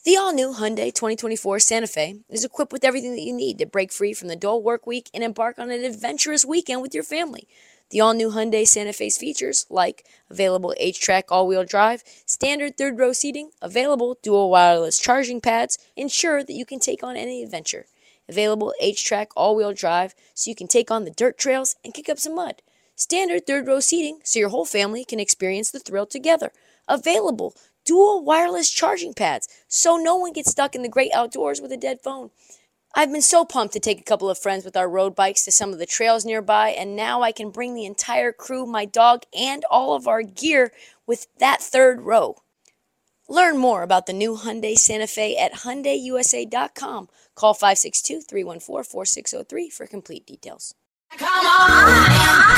The all-new Hyundai 2024 Santa Fe is equipped with everything that you need to break free from the dull work week and embark on an adventurous weekend with your family. The all-new Hyundai Santa Fe's features, like available H-Track all-wheel drive, standard third-row seating, available dual wireless charging pads, ensure that you can take on any adventure. Available H-Track all-wheel drive so you can take on the dirt trails and kick up some mud. Standard third-row seating so your whole family can experience the thrill together. Available dual wireless charging pads so no one gets stuck in the great outdoors with a dead phone. I've been so pumped to take a couple of friends with our road bikes to some of the trails nearby, and now I can bring the entire crew, my dog, and all of our gear with that third row. Learn more about the new Hyundai Santa Fe at HyundaiUSA.com. Call 562-314-4603 for complete details. Come on.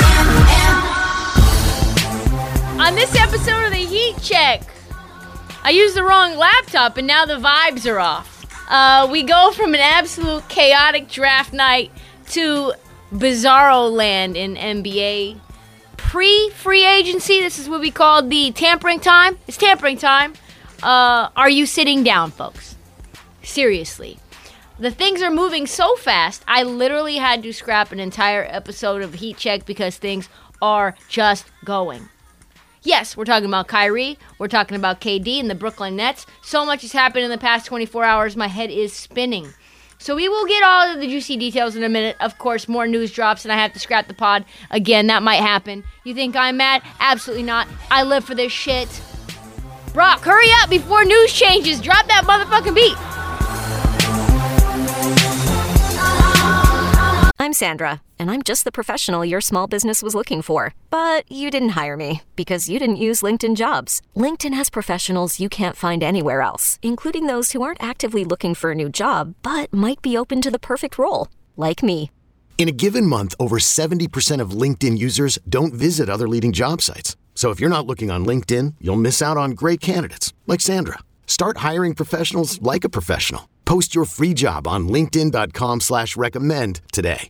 On this episode of the Heat Check, I used the wrong laptop and now the vibes are off. We go from an absolute chaotic draft night to bizarro land in NBA. Pre-free agency, this is what we call the tampering time. It's tampering time. Are you sitting down, folks? Seriously. The things are moving so fast, I literally had to scrap an entire episode of Heat Check because things are just going. Yes, we're talking about Kyrie. We're talking about KD and the Brooklyn Nets. So much has happened in the past 24 hours, my head is spinning. So we will get all of the juicy details in a minute. Of course, more news drops and I have to scrap the pod. Again, that might happen. You think I'm mad? Absolutely not. I live for this shit. Brock, hurry up before news changes. Drop that motherfucking beat. I'm Sandra, and I'm just the professional your small business was looking for. But you didn't hire me because you didn't use LinkedIn Jobs. LinkedIn has professionals you can't find anywhere else, including those who aren't actively looking for a new job, but might be open to the perfect role, like me. In a given month, over 70% of LinkedIn users don't visit other leading job sites. So if you're not looking on LinkedIn, you'll miss out on great candidates like Sandra. Start hiring professionals like a professional. Post your free job on linkedin.com/recommend today.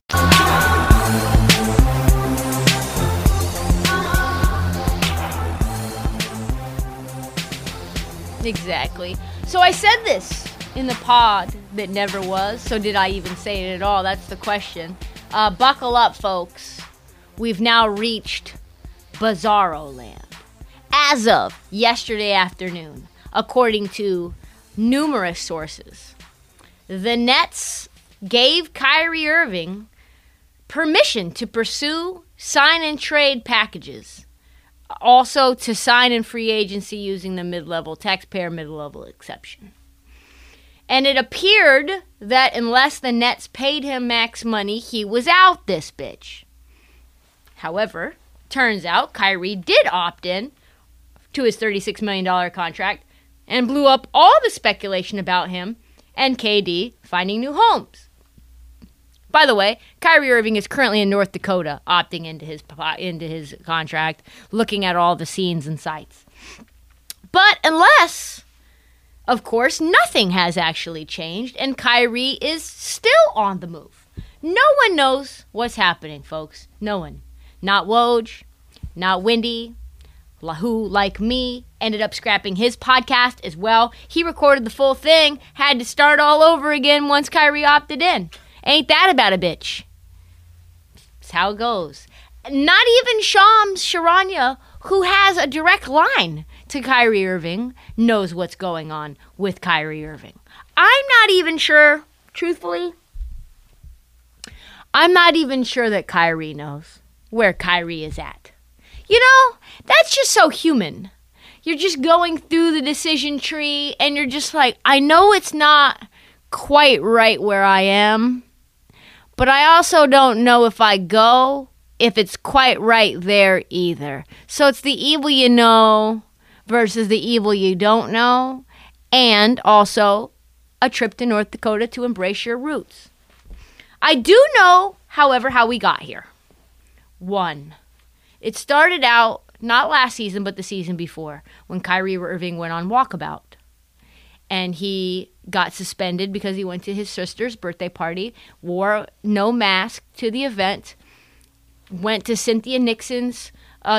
Exactly. So I said this in the pod that never was, so did I even say it at all? That's the question. Buckle up, folks. We've now reached Bizarro Land. As of yesterday afternoon, according to numerous sources, the Nets gave Kyrie Irving permission to pursue sign and trade packages. Also to sign in free agency using the taxpayer mid-level exception. And it appeared that unless the Nets paid him max money, he was out this bitch. However, turns out Kyrie did opt in to his $36 million contract and blew up all the speculation about him and KD finding new homes. By the way, Kyrie Irving is currently in North Dakota, opting into his contract, looking at all the scenes and sights. But unless, of course, nothing has actually changed and Kyrie is still on the move. No one knows what's happening, folks. No one. Not Woj, not Wendy, who, like me, ended up scrapping his podcast as well. He recorded the full thing, had to start all over again once Kyrie opted in. Ain't that about a bitch? That's how it goes. Not even Shams Charania, who has a direct line to Kyrie Irving, knows what's going on with Kyrie Irving. I'm not even sure, truthfully, I'm not even sure that Kyrie knows where Kyrie is at. You know, that's just so human. You're just going through the decision tree and you're just like, I know it's not quite right where I am, but I also don't know if it's quite right there either. So it's the evil you know versus the evil you don't know, and also a trip to North Dakota to embrace your roots. I do know, however, how we got here. 1. It started out, not last season, but the season before, when Kyrie Irving went on walkabout. And he got suspended because he went to his sister's birthday party, wore no mask to the event, went to Cynthia Nixon's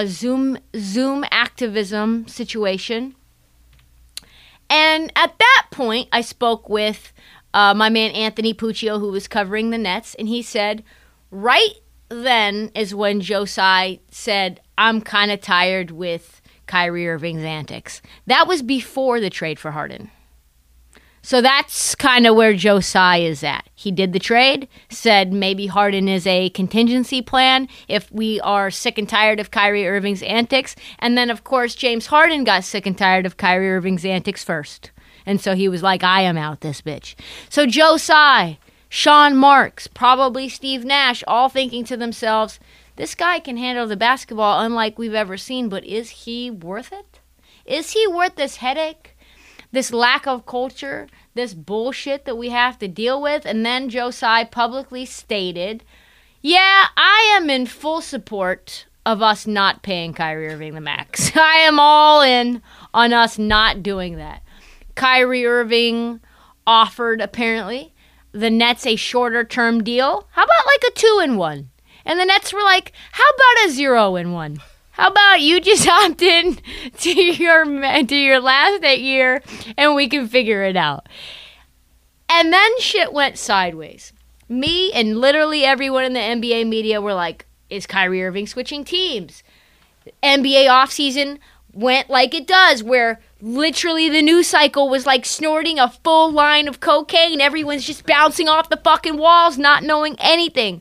Zoom activism situation. And at that point, I spoke with my man Anthony Puccio, who was covering the Nets, and he said, right then is when Joe Tsai said, I'm kind of tired with Kyrie Irving's antics. That was before the trade for Harden. So that's kind of where Joe Tsai is at. He did the trade, said maybe Harden is a contingency plan if we are sick and tired of Kyrie Irving's antics. And then, of course, James Harden got sick and tired of Kyrie Irving's antics first. And so he was like, I am out this bitch. So Joe Tsai, Sean Marks, probably Steve Nash, all thinking to themselves, this guy can handle the basketball unlike we've ever seen, but is he worth it? Is he worth this headache? This lack of culture, this bullshit that we have to deal with? And then Joe Tsai publicly stated, yeah, I am in full support of us not paying Kyrie Irving the max. I am all in on us not doing that. Kyrie Irving offered, apparently, the Nets a shorter-term deal. How about like a 2-1? And the Nets were like, how about a 0-1? How about you just opt in to your last year and we can figure it out? And then shit went sideways. Me and literally everyone in the NBA media were like, is Kyrie Irving switching teams? NBA offseason went like it does, where literally the news cycle was like snorting a full line of cocaine. Everyone's just bouncing off the fucking walls, not knowing anything.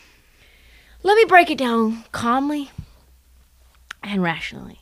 Let me break it down calmly and rationally.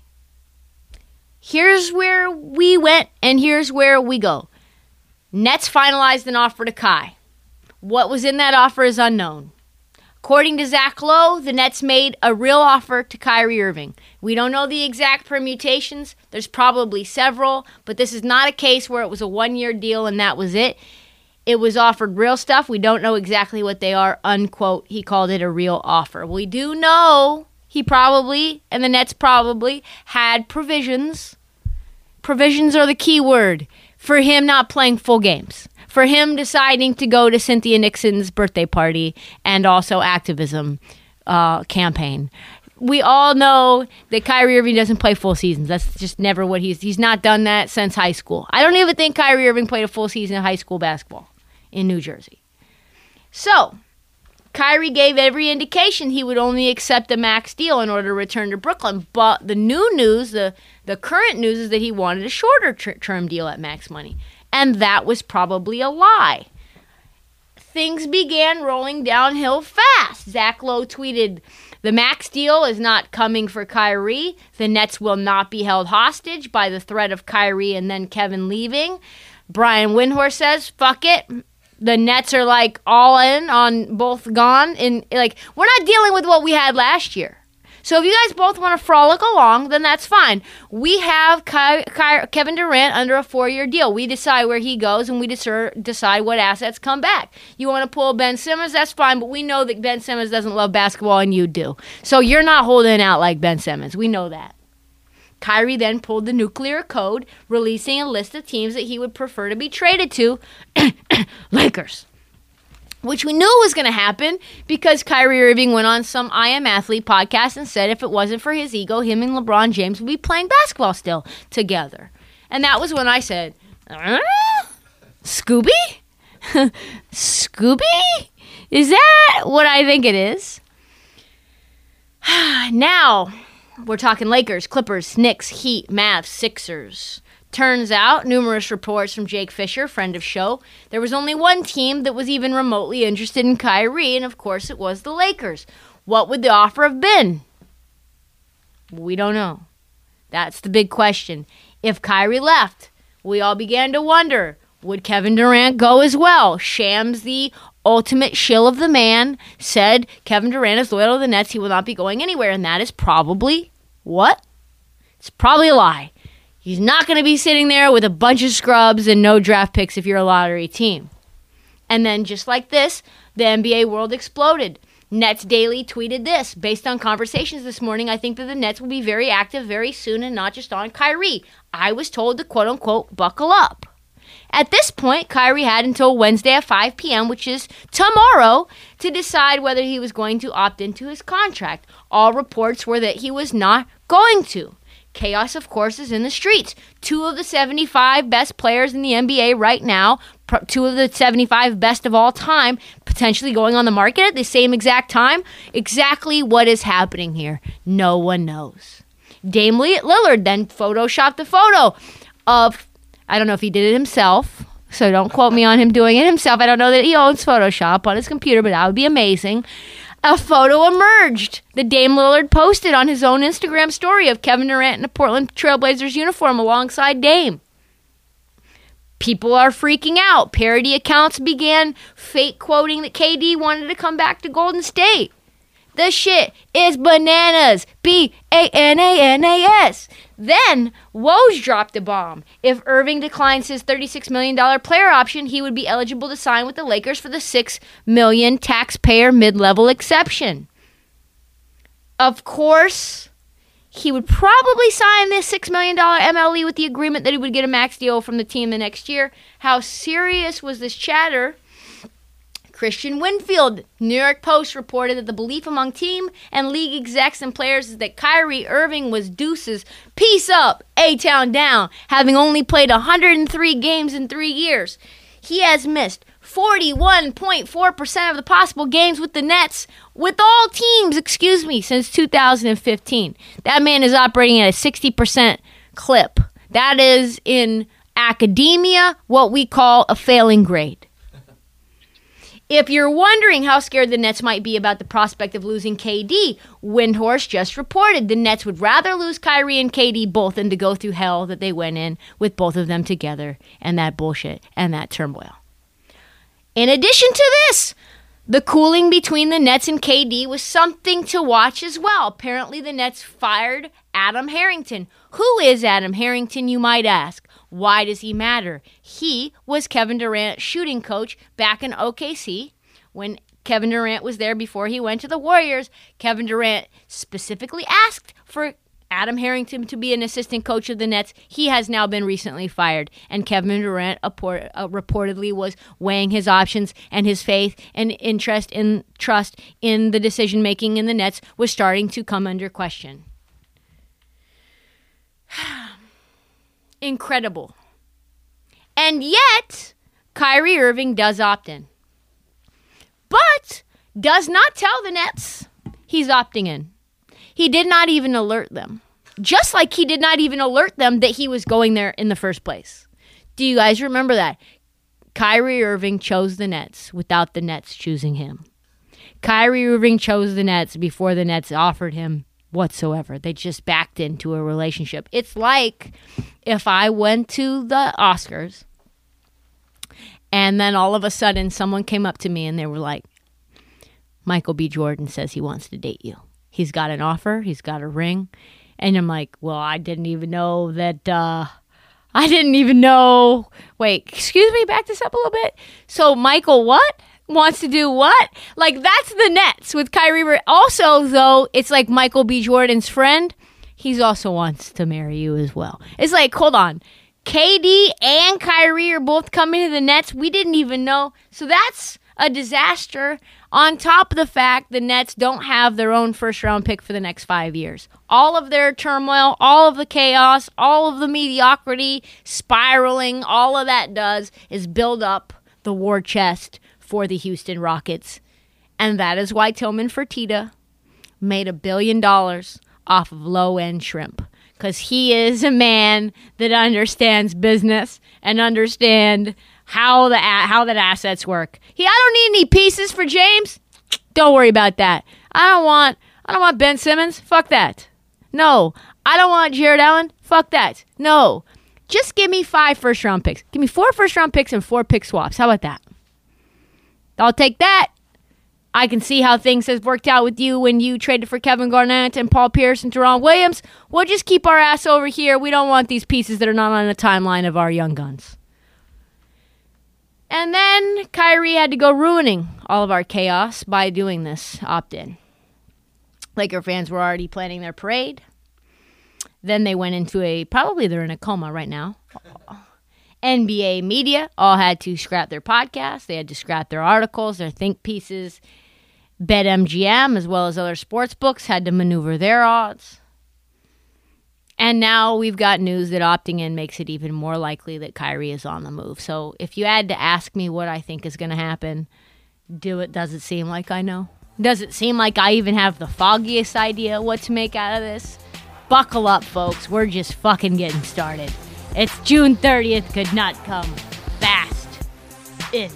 Here's where we went, and here's where we go. Nets finalized an offer to Kai. What was in that offer is unknown. According to Zach Lowe, the Nets made a real offer to Kyrie Irving. We don't know the exact permutations. There's probably several, but this is not a case where it was a one-year deal and that was it. It was offered real stuff. We don't know exactly what they are, unquote. He called it a real offer. We do know he probably, and the Nets probably, had provisions. Provisions are the key word for him not playing full games. For him deciding to go to Cynthia Nixon's birthday party and also activism campaign. We all know that Kyrie Irving doesn't play full seasons. That's just never what he's not done that since high school. I don't even think Kyrie Irving played a full season of high school basketball in New Jersey. So, Kyrie gave every indication he would only accept a max deal in order to return to Brooklyn. But the new news, the current news is that he wanted a shorter term deal at max money. And that was probably a lie. Things began rolling downhill fast. Zach Lowe tweeted, the max deal is not coming for Kyrie. The Nets will not be held hostage by the threat of Kyrie and then Kevin leaving. Brian Windhorst says, fuck it. The Nets are like all in on both gone. And like, we're not dealing with what we had last year. So if you guys both want to frolic along, then that's fine. We have Kevin Durant under a 4-year deal. We decide where he goes, and we decide what assets come back. You want to pull Ben Simmons, that's fine, but we know that Ben Simmons doesn't love basketball, and you do. So you're not holding out like Ben Simmons. We know that. Kyrie then pulled the nuclear code, releasing a list of teams that he would prefer to be traded to. Lakers. Which we knew was going to happen because Kyrie Irving went on some I Am Athlete podcast and said if it wasn't for his ego, him and LeBron James would be playing basketball still together. And that was when I said, Scooby? Scooby? Is that what I think it is? Now, we're talking Lakers, Clippers, Knicks, Heat, Mavs, Sixers. Turns out, numerous reports from Jake Fisher, friend of show, there was only one team that was even remotely interested in Kyrie, and of course it was the Lakers. What would the offer have been? We don't know. That's the big question. If Kyrie left, we all began to wonder, would Kevin Durant go as well? Shams, the ultimate shill of the man, said Kevin Durant is loyal to the Nets. He will not be going anywhere, and that is probably what? It's probably a lie. He's not going to be sitting there with a bunch of scrubs and no draft picks if you're a lottery team. And then just like this, the NBA world exploded. Nets Daily tweeted this. Based on conversations this morning, I think that the Nets will be very active very soon and not just on Kyrie. I was told to quote-unquote buckle up. At this point, Kyrie had until Wednesday at 5 p.m., which is tomorrow, to decide whether he was going to opt into his contract. All reports were that he was not going to. Chaos, of course, is in the streets. 2 of the 75 best players in the NBA right now, 2 of the 75 best of all time, potentially going on the market at the same exact time. Exactly what is happening here, no one knows. Dame Lillard then photoshopped a photo of, I don't know if he did it himself, so don't quote me on him doing it himself. I don't know that he owns Photoshop on his computer, but that would be amazing. A photo emerged that Dame Lillard posted on his own Instagram story of Kevin Durant in a Portland Trailblazers uniform alongside Dame. People are freaking out. Parody accounts began fake quoting that KD wanted to come back to Golden State. The shit is bananas. Bananas. Then, Woj dropped a bomb. If Irving declines his $36 million player option, he would be eligible to sign with the Lakers for the $6 million taxpayer mid-level exception. Of course, he would probably sign this $6 million MLE with the agreement that he would get a max deal from the team the next year. How serious was this chatter? Christian Winfield, New York Post, reported that the belief among team and league execs and players is that Kyrie Irving was deuces. Peace up, A-Town down, having only played 103 games in 3 years. He has missed 41.4% of the possible games with the Nets, with all teams, since 2015. That man is operating at a 60% clip. That is, in academia, what we call a failing grade. If you're wondering how scared the Nets might be about the prospect of losing KD, Windhorst just reported the Nets would rather lose Kyrie and KD both than to go through hell that they went in with both of them together and that bullshit and that turmoil. In addition to this, the cooling between the Nets and KD was something to watch as well. Apparently, the Nets fired Adam Harrington. Who is Adam Harrington, you might ask? Why does he matter? He was Kevin Durant's shooting coach back in OKC when Kevin Durant was there before he went to the Warriors. Kevin Durant specifically asked for Adam Harrington to be an assistant coach of the Nets. He has now been recently fired, and Kevin Durant reportedly was weighing his options, and his faith and interest and trust in the decision-making in the Nets was starting to come under question. Incredible. And yet, Kyrie Irving does opt in. But does not tell the Nets he's opting in. He did not even alert them. Just like he did not even alert them that he was going there in the first place. Do you guys remember that? Kyrie Irving chose the Nets without the Nets choosing him. Kyrie Irving chose the Nets before the Nets offered him whatsoever. They just backed into a relationship. It's like if I went to the Oscars and then all of a sudden someone came up to me and they were like, Michael B. Jordan says he wants to date you. He's got an offer. He's got a ring. And I'm like, well, I didn't even know that, Wait, excuse me, back this up a little bit. So Michael what? Wants to do what? Like, that's the Nets with Kyrie. Also, though, it's like Michael B. Jordan's friend. He also wants to marry you as well. It's like, hold on. KD and Kyrie are both coming to the Nets. We didn't even know. So that's a disaster. On top of the fact the Nets don't have their own first-round pick for the next 5 years. All of their turmoil, all of the chaos, all of the mediocrity, spiraling, all of that does is build up the war chest for the Houston Rockets. And that is why Tillman Fertitta made $1 billion off of low-end shrimp. Because he is a man that understands business and understands how that assets work. I don't need any pieces for James. Don't worry about that. I don't want Ben Simmons. Fuck that. No. I don't want Jared Allen. Fuck that. No. Just give me 5 first-round picks. Give me 4 first-round picks and 4 pick swaps. How about that? I'll take that. I can see how things have worked out with you when you traded for Kevin Garnett and Paul Pierce and Deron Williams. We'll just keep our ass over here. We don't want these pieces that are not on the timeline of our young guns. And then Kyrie had to go ruining all of our chaos by doing this opt-in. Laker fans were already planning their parade. Then they went into probably they're in a coma right now. NBA media all had to scrap their podcasts. They had to scrap their articles, their think pieces. BetMGM, as well as other sports books, had to maneuver their odds. And now we've got news that opting in makes it even more likely that Kyrie is on the move. So if you had to ask me what I think is going to happen, does it seem like I know? Does it seem like I even have the foggiest idea what to make out of this? Buckle up, folks. We're just fucking getting started. It's June 30th. Could not come fast enough.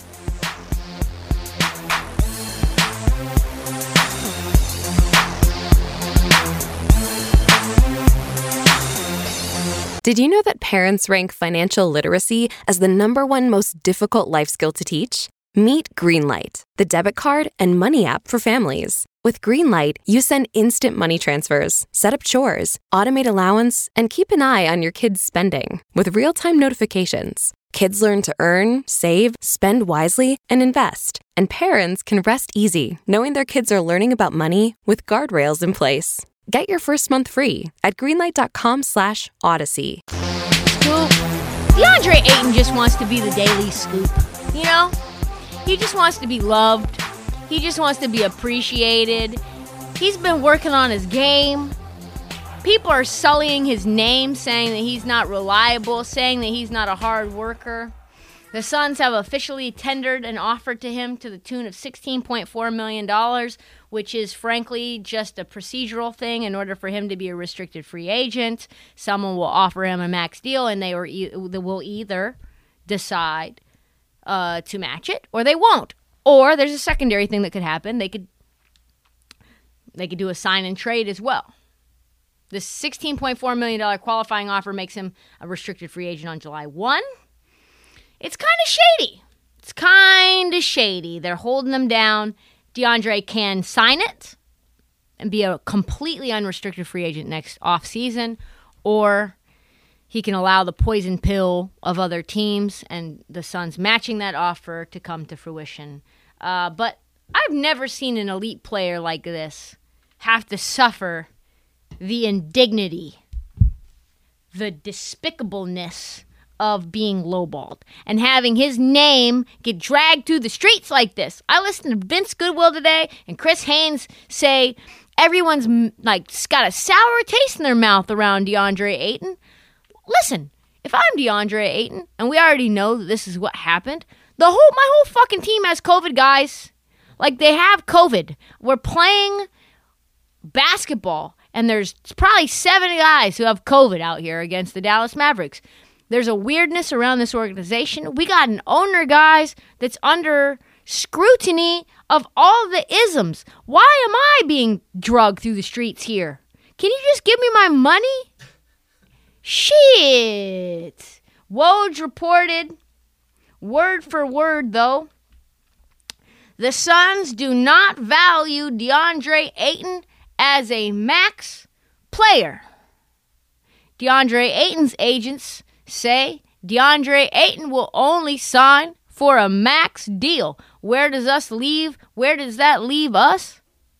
Did you know that parents rank financial literacy as the #1 most difficult life skill to teach? Meet Greenlight, the debit card and money app for families. With Greenlight, you send instant money transfers, set up chores, automate allowance, and keep an eye on your kids' spending with real-time notifications. Kids learn to earn, save, spend wisely, and invest. And parents can rest easy knowing their kids are learning about money with guardrails in place. Get your first month free at greenlight.com/Odyssey. Scoop. DeAndre Ayton just wants to be the daily scoop. You know? He just wants to be loved. He just wants to be appreciated. He's been working on his game. People are sullying his name, saying that he's not reliable, saying that he's not a hard worker. The Suns have officially tendered an offer to him to the tune of $16.4 million, which is frankly just a procedural thing in order for him to be a restricted free agent. Someone will offer him a max deal, and they will either decide to match it or they won't. Or there's a secondary thing that could happen. They could do a sign and trade as well. This $16.4 million qualifying offer makes him a restricted free agent on July 1. It's kind of shady. They're holding him down. DeAndre can sign it and be a completely unrestricted free agent next offseason, or he can allow the poison pill of other teams and the Suns matching that offer to come to fruition. But I've never seen an elite player like this have to suffer the indignity, the despicableness of being lowballed and having his name get dragged through the streets like this. I listened to Vince Goodwill today and Chris Haynes say everyone's got a sour taste in their mouth around DeAndre Ayton. Listen, if I'm DeAndre Ayton and we already know that this is what happened, my whole fucking team has COVID, guys. Like, they have COVID. We're playing basketball and there's probably 7 guys who have COVID out here against the Dallas Mavericks. There's a weirdness around this organization. We got an owner, guys, that's under scrutiny of all the isms. Why am I being drugged through the streets here? Can you just give me my money? Shit. Woj reported, word for word, though, the Suns do not value DeAndre Ayton as a max player. DeAndre Ayton's agents say DeAndre Ayton will only sign for a max deal. Where does that leave us?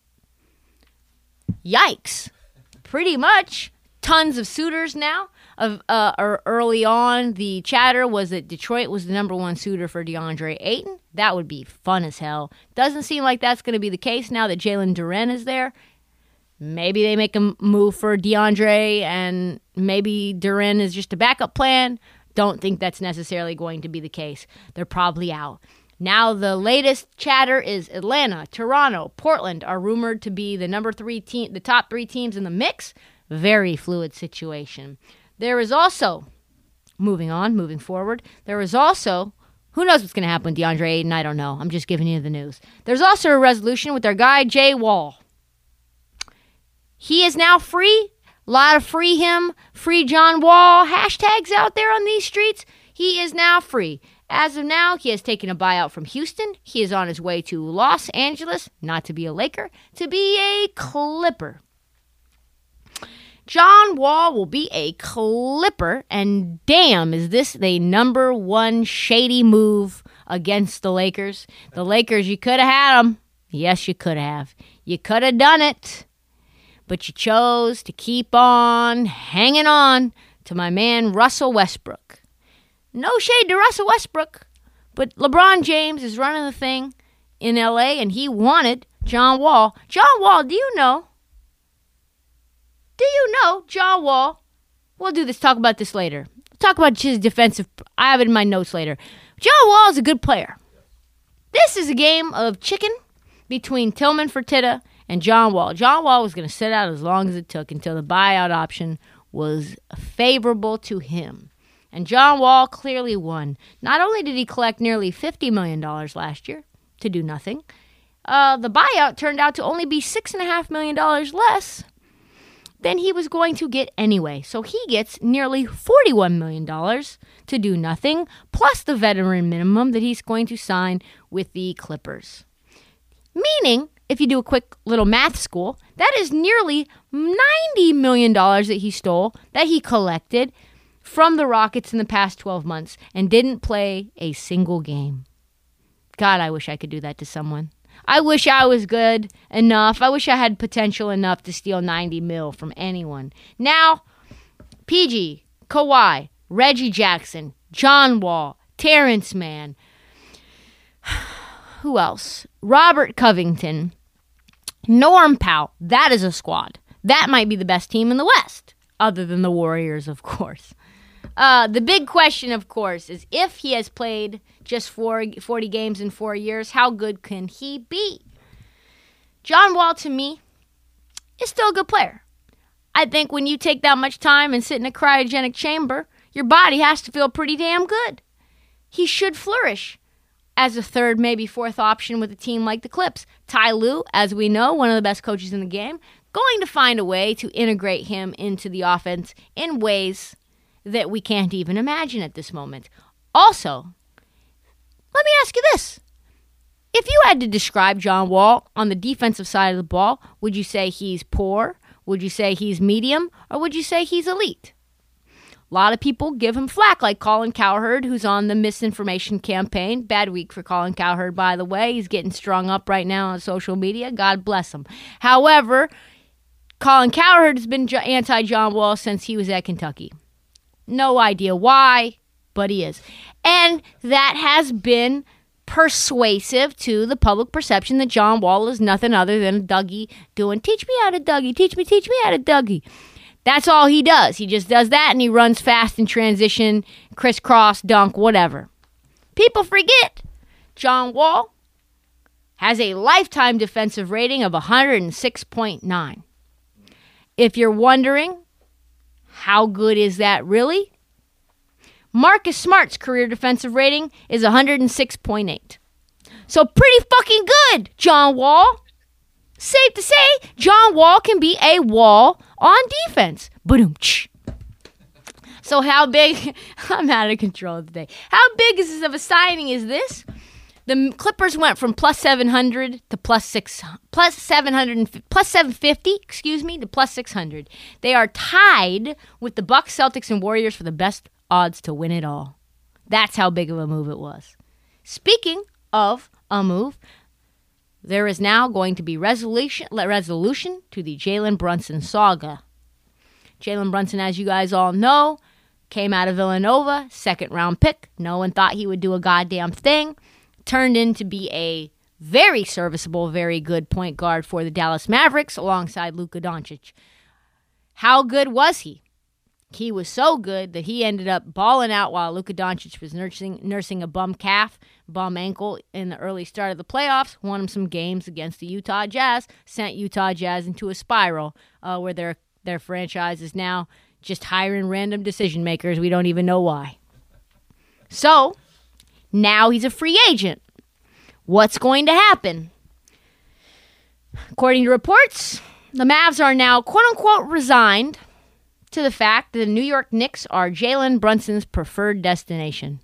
Yikes. Pretty much. Tons of suitors now. Early on, the chatter was that Detroit was the #1 suitor for DeAndre Ayton. That would be fun as hell. Doesn't seem like that's going to be the case now that Jalen Duren is there. Maybe they make a move for DeAndre and maybe Duren is just a backup plan. Don't think that's necessarily going to be the case. They're probably out. Now the latest chatter is Atlanta, Toronto, Portland are rumored to be the the top 3 teams in the mix. Very fluid situation. There is also, moving forward, there is also, who knows what's going to happen with DeAndre Ayton? I don't know. I'm just giving you the news. There's also a resolution with their guy, Jay Wall. He is now free. A lot of free him, free John Wall hashtags out there on these streets. He is now free. As of now, he has taken a buyout from Houston. He is on his way to Los Angeles, not to be a Laker, to be a Clipper. John Wall will be a Clipper, and damn, is this the #1 shady move against the Lakers. The Lakers, you could have had them. Yes, you could have. You could have done it. But you chose to keep on hanging on to my man Russell Westbrook. No shade to Russell Westbrook, but LeBron James is running the thing in L.A., and he wanted John Wall. John Wall, do you know John Wall we'll do this. Talk about this later. Talk about his defensive. I have it in my notes later. John Wall is a good player. This is a game of chicken between Tillman Fertitta and John Wall. John Wall was going to sit out as long as it took until the buyout option was favorable to him. And John Wall clearly won. Not only did he collect nearly $50 million last year to do nothing, the buyout turned out to only be $6.5 million less than he was going to get anyway. So he gets nearly $41 million to do nothing, plus the veteran minimum that he's going to sign with the Clippers. Meaning, if you do a quick little math school, that is nearly $90 million that he stole, that he collected from the Rockets in the past 12 months and didn't play a single game. God, I wish I could do that to someone. I wish I was good enough. I wish I had potential enough to steal 90 mil from anyone. Now, PG, Kawhi, Reggie Jackson, John Wall, Terrence Mann, who else? Robert Covington, Norm Powell. That is a squad. That might be the best team in the West, other than the Warriors, of course. The big question, of course, is if he has played just 40 games in 4 years, how good can he be? John Wall, to me, is still a good player. I think when you take that much time and sit in a cryogenic chamber, your body has to feel pretty damn good. He should flourish as a third, maybe fourth option with a team like the Clips. Ty Lue, as we know, one of the best coaches in the game, going to find a way to integrate him into the offense in ways that we can't even imagine at this moment. Also, let me ask you this. If you had to describe John Wall on the defensive side of the ball, would you say he's poor? Would you say he's medium? Or would you say he's elite? A lot of people give him flack, like Colin Cowherd, who's on the misinformation campaign. Bad week for Colin Cowherd, by the way. He's getting strung up right now on social media. God bless him. However, Colin Cowherd has been anti-John Wall since he was at Kentucky. No idea why, but he is. And that has been persuasive to the public perception that John Wall is nothing other than a Dougie doing, teach me how to Dougie, teach me how to Dougie. That's all he does. He just does that and he runs fast in transition, crisscross, dunk, whatever. People forget John Wall has a lifetime defensive rating of 106.9. If you're wondering, how good is that really? Marcus Smart's career defensive rating is 106.8. So pretty fucking good, John Wall. Safe to say, John Wall can be a wall on defense. Ba-doom-tsh. So how big, I'm out of control today. How big is this of a signing is this? The Clippers went from plus 700 to plus 750, to plus 600. They are tied with the Bucks, Celtics, and Warriors for the best odds to win it all. That's how big of a move it was. Speaking of a move, there is now going to be resolution to the Jalen Brunson saga. Jalen Brunson, as you guys all know, came out of Villanova, second-round pick. No one thought he would do a goddamn thing. Turned in to be a very serviceable, very good point guard for the Dallas Mavericks alongside Luka Doncic. How good was he? He was so good that he ended up balling out while Luka Doncic was nursing a bum ankle in the early start of the playoffs, won him some games against the Utah Jazz, sent Utah Jazz into a spiral where their franchise is now just hiring random decision makers. We don't even know why. So, now he's a free agent. What's going to happen? According to reports, the Mavs are now quote-unquote resigned to the fact that the New York Knicks are Jalen Brunson's preferred destination.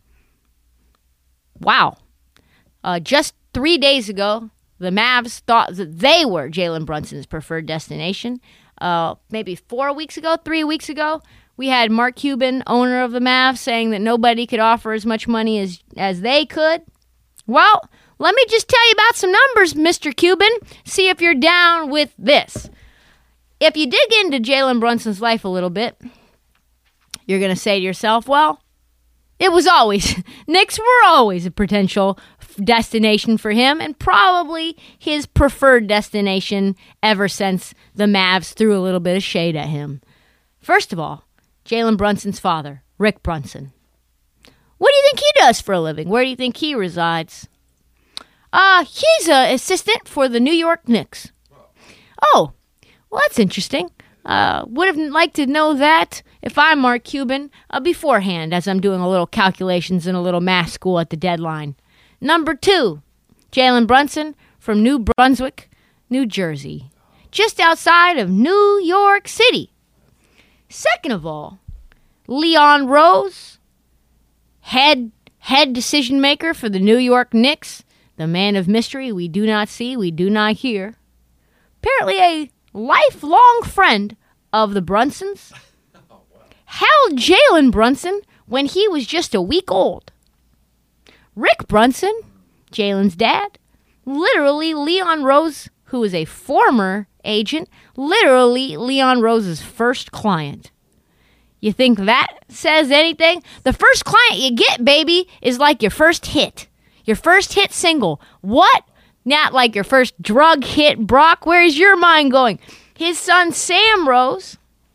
Wow. Just 3 days ago, the Mavs thought that they were Jalen Brunson's preferred destination. Maybe 3 weeks ago, we had Mark Cuban, owner of the Mavs, saying that nobody could offer as much money as they could. Well, let me just tell you about some numbers, Mr. Cuban. See if you're down with this. If you dig into Jalen Brunson's life a little bit, you're going to say to yourself, well, Knicks were always a potential destination for him and probably his preferred destination ever since the Mavs threw a little bit of shade at him. First of all, Jalen Brunson's father, Rick Brunson. What do you think he does for a living? Where do you think he resides? He's an assistant for the New York Knicks. Oh, well, that's interesting. Would have liked to know that if I'm Mark Cuban beforehand, as I'm doing a little calculations in a little math school at the deadline. Number 2, Jalen Brunson from New Brunswick, New Jersey, just outside of New York City. Second of all, Leon Rose, head decision maker for the New York Knicks, the man of mystery we do not see, we do not hear. Apparently a lifelong friend of the Brunsons. Held Jalen Brunson when he was just a week old. Rick Brunson, Jalen's dad, literally Leon Rose, who is a former agent, literally Leon Rose's first client. You think that says anything? The first client you get, baby, is like your first hit. Your first hit single. What? Not like your first drug hit, Brock. Where's your mind going? His son Sam Rose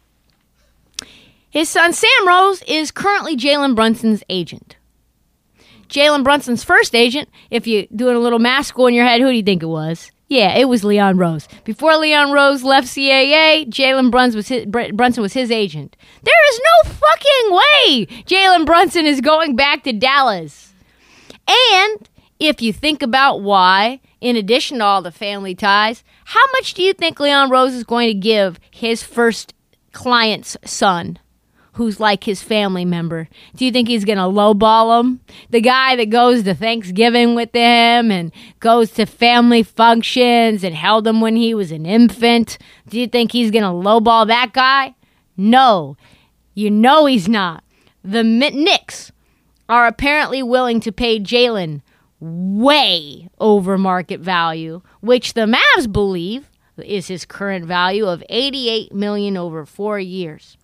is currently Jalen Brunson's agent. Jalen Brunson's first agent, if you're doing a little math school in your head, who do you think it was? Yeah, it was Leon Rose. Before Leon Rose left CAA, Jalen Brunson was his agent. There is no fucking way Jalen Brunson is going back to Dallas. And if you think about why, in addition to all the family ties, how much do you think Leon Rose is going to give his first client's son, who's like his family member? Do you think he's going to lowball him? The guy that goes to Thanksgiving with him and goes to family functions and held him when he was an infant. Do you think he's going to lowball that guy? No. You know he's not. The Knicks are apparently willing to pay Jalen way over market value, which the Mavs believe is his current value of $88 million over 4 years.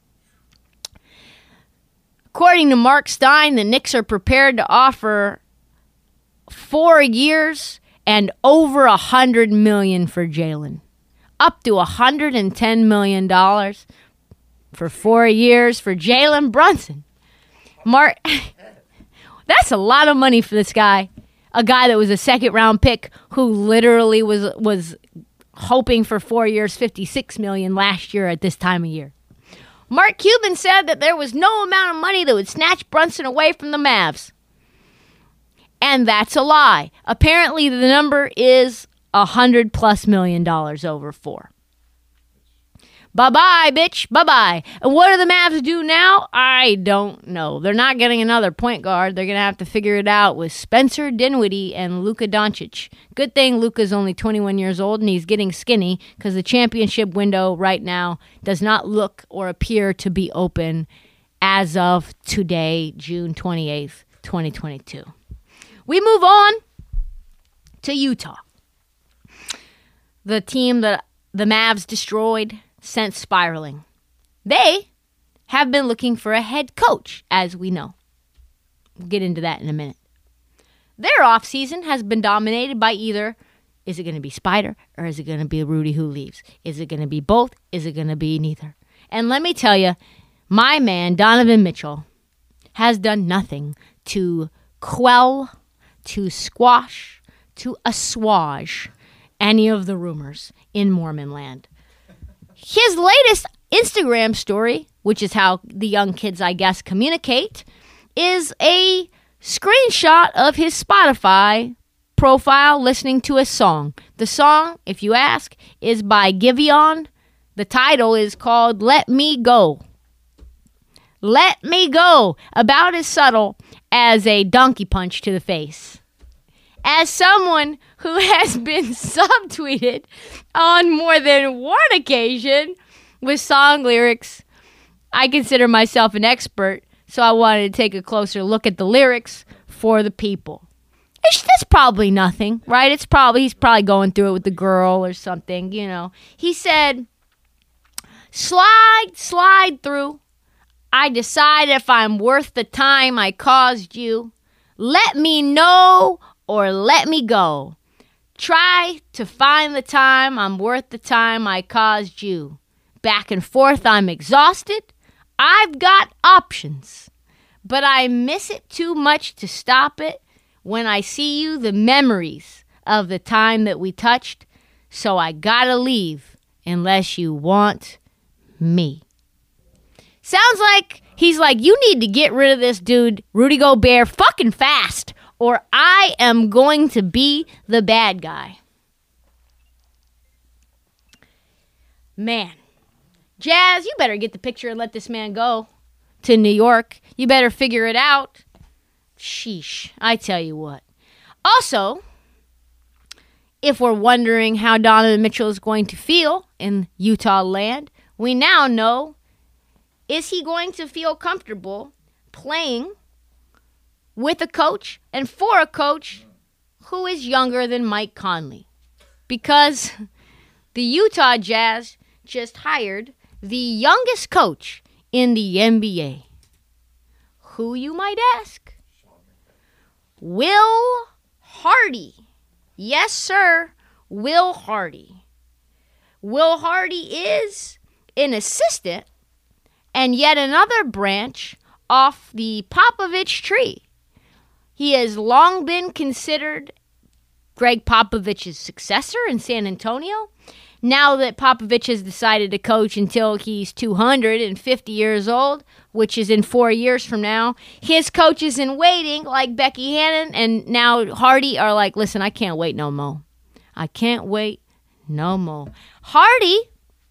According to Mark Stein, the Knicks are prepared to offer 4 years and over $100 million for Jalen. Up to $110 million for 4 years for Jalen Brunson. Mark, that's a lot of money for this guy. A guy that was a second-round pick who literally was hoping for 4 years, $56 million last year at this time of year. Mark Cuban said that there was no amount of money that would snatch Brunson away from the Mavs. And that's a lie. Apparently, the number is $100+ million over 4. Bye-bye, bitch. Bye-bye. And what do the Mavs do now? I don't know. They're not getting another point guard. They're going to have to figure it out with Spencer Dinwiddie and Luka Doncic. Good thing Luka's only 21 years old and he's getting skinny because the championship window right now does not look or appear to be open as of today, June 28th, 2022. We move on to Utah. The team that the Mavs destroyed, sent spiraling. They have been looking for a head coach, as we know. We'll get into that in a minute. Their offseason has been dominated by either, is it going to be Spider or is it going to be Rudy who leaves? Is it going to be both? Is it going to be neither? And let me tell you, my man, Donovan Mitchell, has done nothing to quell, to squash, to assuage any of the rumors in Mormon land. His latest Instagram story, which is how the young kids, I guess, communicate, is a screenshot of his Spotify profile listening to a song. The song, if you ask, is by Giveon. The title is called Let Me Go. Let Me Go. About as subtle as a donkey punch to the face. As someone who has been subtweeted on more than one occasion with song lyrics, I consider myself an expert, so I wanted to take a closer look at the lyrics for the people. That's probably nothing, right? He's probably going through it with the girl or something, you know. He said, slide through. I decide if I'm worth the time I caused you. Let me know or let me go. Try to find the time I'm worth the time I caused you. Back and forth, I'm exhausted. I've got options, but I miss it too much to stop it. When I see you, the memories of the time that we touched, so I gotta leave unless you want me. Sounds like he's like, you need to get rid of this dude, Rudy Gobert, fucking fast, or I am going to be the bad guy. Man, Jazz, you better get the picture and let this man go to New York. You better figure it out. Sheesh, I tell you what. Also, if we're wondering how Donovan Mitchell is going to feel in Utah land, we now know, is he going to feel comfortable playing with a coach and for a coach who is younger than Mike Conley? Because the Utah Jazz just hired the youngest coach in the NBA. Who, you might ask? Will Hardy. Yes, sir, Will Hardy. Will Hardy is an assistant and yet another branch off the Popovich tree. He has long been considered Greg Popovich's successor in San Antonio. Now that Popovich has decided to coach until he's 250 years old, which is in 4 years from now, his coaches in waiting, like Becky Hannon and now Hardy, are like, listen, I can't wait no more. I can't wait no more. Hardy,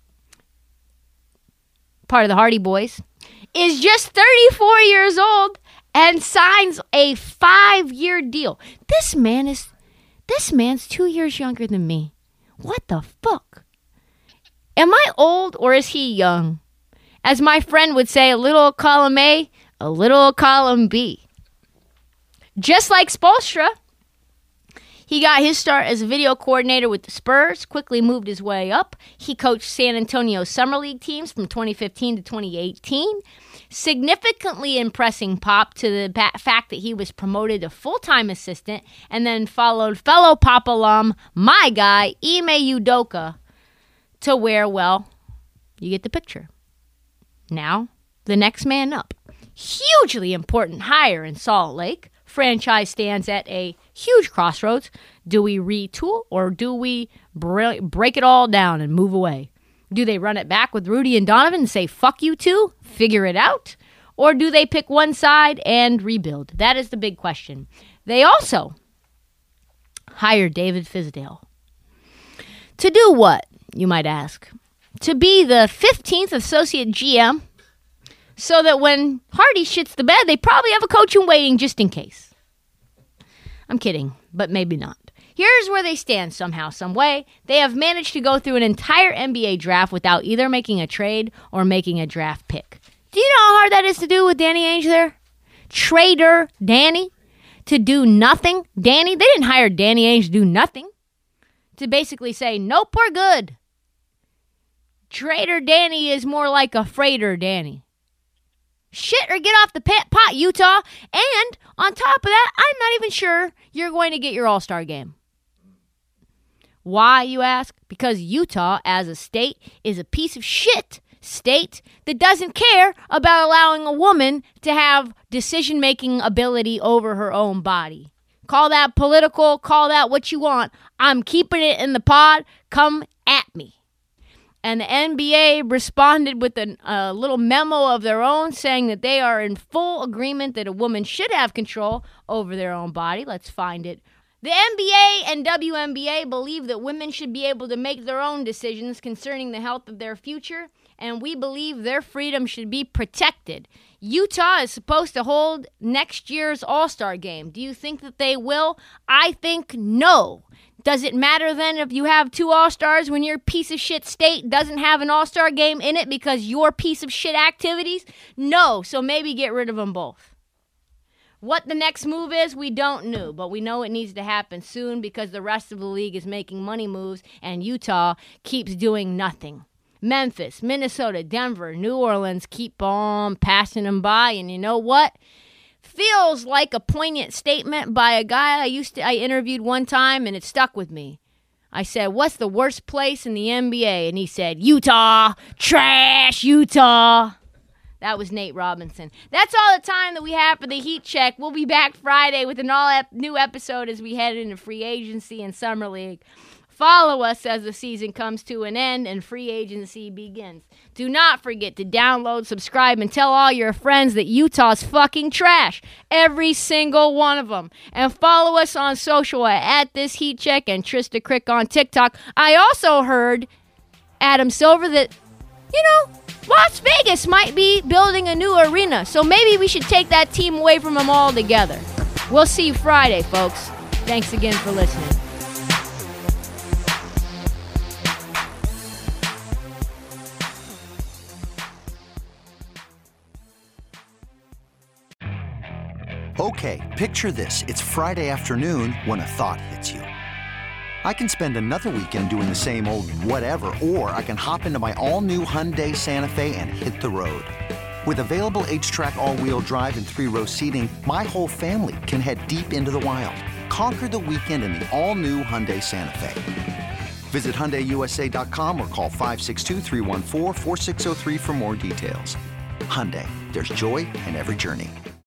part of the Hardy Boys, is just 34 years old and signs a 5-year deal. This man's 2 years younger than me. What the fuck? Am I old or is he young? As my friend would say, a little column A, a little column B. Just like Spoelstra, he got his start as a video coordinator with the Spurs, quickly moved his way up. He coached San Antonio Summer League teams from 2015 to 2018, significantly impressing Pop to the fact that he was promoted to full-time assistant and then followed fellow Pop alum, my guy, Ime Udoka, to where, well, you get the picture. Now, the next man up. Hugely important hire in Salt Lake. Franchise stands at a huge crossroads. Do we retool or do we break it all down and move away? Do they run it back with Rudy and Donovan and say, fuck you two, figure it out? Or do they pick one side and rebuild? That is the big question. They also hired David Fizdale. To do what, you might ask? To be the 15th associate GM, so that when Hardy shits the bed, they probably have a coach in waiting just in case. I'm kidding, but maybe not. Here's where they stand somehow, some way. They have managed to go through an entire NBA draft without either making a trade or making a draft pick. Do you know how hard that is to do with Danny Ainge there? Trader Danny to do nothing. Danny, they didn't hire Danny Ainge to do nothing. To basically say, nope, we're good. Trader Danny is more like a freighter Danny. Shit or get off the pot, Utah. And on top of that, I'm not even sure you're going to get your All-Star game. Why, you ask? Because Utah, as a state, is a piece of shit state that doesn't care about allowing a woman to have decision-making ability over her own body. Call that political, call that what you want. I'm keeping it in the pod. Come at me. And the NBA responded with a little memo of their own saying that they are in full agreement that a woman should have control over their own body. Let's find it. The NBA and WNBA believe that women should be able to make their own decisions concerning the health of their future, and we believe their freedom should be protected. Utah is supposed to hold next year's All-Star game. Do you think that they will? I think no. Does it matter then if you have two All-Stars when your piece of shit state doesn't have an All-Star game in it because your piece of shit activities? No, so maybe get rid of them both. What the next move is, we don't know, but we know it needs to happen soon because the rest of the league is making money moves and Utah keeps doing nothing. Memphis, Minnesota, Denver, New Orleans keep on passing them by, and you know what? Feels like a poignant statement by a guy I interviewed one time, and it stuck with me. I said, what's the worst place in the NBA? And he said, Utah, trash, Utah. That was Nate Robinson. That's all the time that we have for the Heat Check. We'll be back Friday with an all-new episode as we head into free agency and summer league. Follow us as the season comes to an end and free agency begins. Do not forget to download, subscribe, and tell all your friends that Utah's fucking trash. Every single one of them. And follow us on social at This Heat Check and Trista Crick on TikTok. I also heard, Adam Silver, that, Las Vegas might be building a new arena. So maybe we should take that team away from them altogether. We'll see you Friday, folks. Thanks again for listening. Okay, picture this. It's Friday afternoon when a thought hits you. I can spend another weekend doing the same old whatever, or I can hop into my all-new Hyundai Santa Fe and hit the road. With available H-Track all-wheel drive and 3-row seating, my whole family can head deep into the wild. Conquer the weekend in the all-new Hyundai Santa Fe. Visit HyundaiUSA.com or call 562-314-4603 for more details. Hyundai, there's joy in every journey.